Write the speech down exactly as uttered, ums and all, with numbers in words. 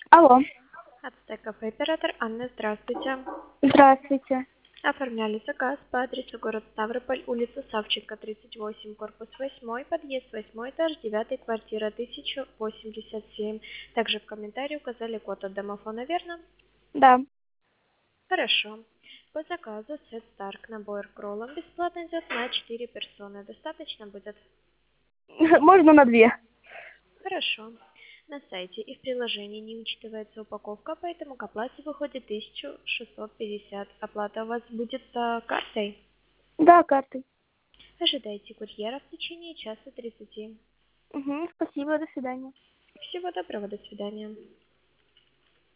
Алло, Ацтек кафе оператор Анна, здравствуйте. здравствуйте. Оформляли заказ по адресу город Ставрополь, улица Савченко, тридцать восемь, корпус восемь, подъезд восьмой этаж, девятая квартира, тысяча восемьдесят семь. Также в комментарии указали код от домофона, верно? Да. Хорошо. По заказу сет Старк набор к роллам бесплатно идет на четыре персоны. Достаточно будет? Можно на две. Хорошо. На сайте и в приложении не учитывается упаковка, поэтому к оплате выходит тысяча шестьсот пятьдесят. Оплата у вас будет э, картой? Да, картой. Ожидайте курьера в течение часа тридцати. Угу, спасибо, до свидания. Всего доброго, до свидания.